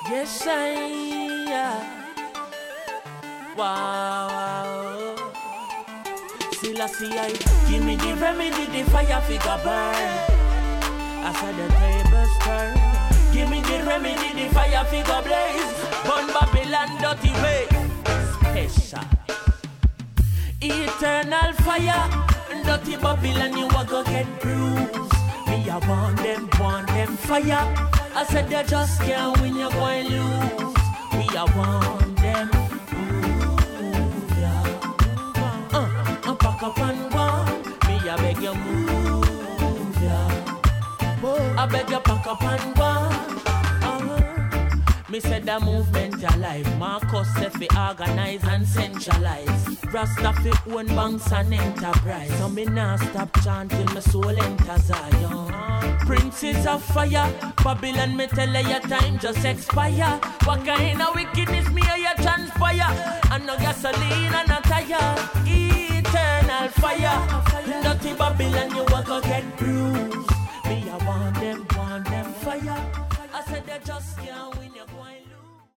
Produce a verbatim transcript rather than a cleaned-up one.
Yes, I yeah. Wow. Still I see I give me the remedy, the fire figure burn. I said the tables turn. Give me the remedy, the fire figure blaze. Burn Babylon dirty way. Special. Eternal fire. Dirty Babylon, you a go get bruised. Me I want them, want them fire. I said they just can't win, you're going to lose. Me I want them. Move, yeah. Uh, uh, pack up and one. Me I beg you move, yeah. I beg you pack up and one. Uh, me said the movement alive. Marcus said fi organize and centralize. Rasta fi own banks and enterprise. So me nah stop chanting, my soul enter Zion. Princes of fire, Babylon me tell her your time just expire. What kind of wickedness me or you transpire? And no gasoline and no tire. Eternal fire, dirty Babylon you a go get bruised. Me I want them, want them fire. I said they just can't win, you going